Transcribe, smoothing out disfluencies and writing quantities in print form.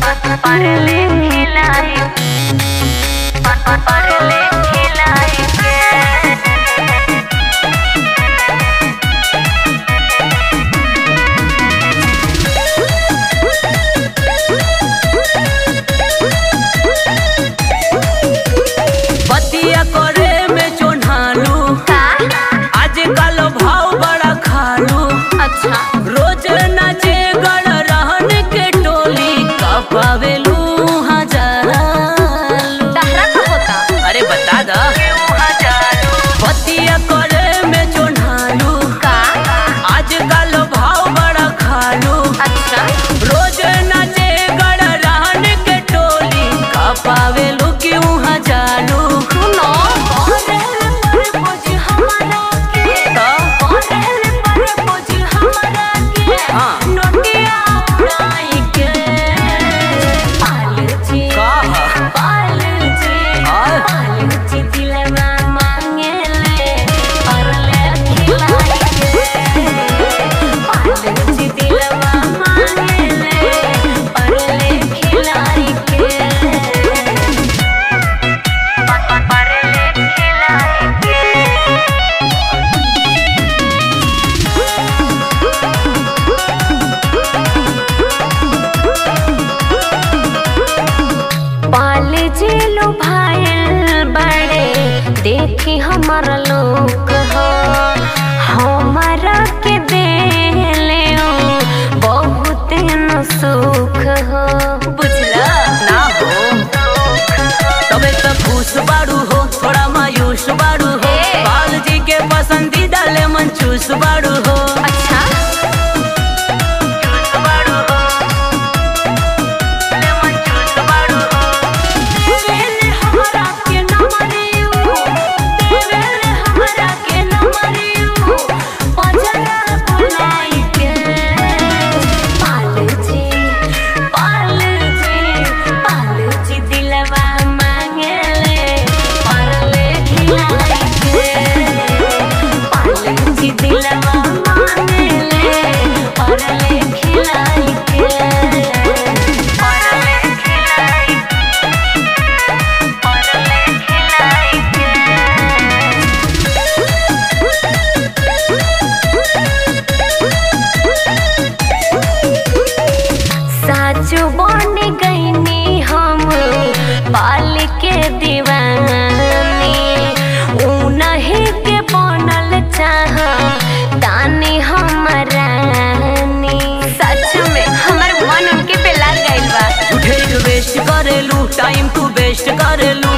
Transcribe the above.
रोज नाचे गड़ रहन के टोली कपावेलू हजालू तहरा का होता अरे बता दा बतिया करे में चोन्हालू का आजकल भाव बड़ा खालू अच्छा रोज नाचे गड़ रहन के टोली कपावेलू क्यों हजालू सुनो जेलो भाईल बड़े देखी हमारा लोग हो हमारा के दे ले बहुत न सुख हो बुझला ना हो तबे तो खुश बाड़ू हो थोड़ा मायूस बाड़ू हो बाल जी के पसंदीदा लेमन चूस बाड़ू हो अच्छा साचो बन गईनी हम पाल के दीवानी उन्हीं के बनल चाह तानी हमरानी सच में हमर मन उनके पे लग गइल बा झूठे वेस्ट करेलू टाइम तू वेस्ट करेलू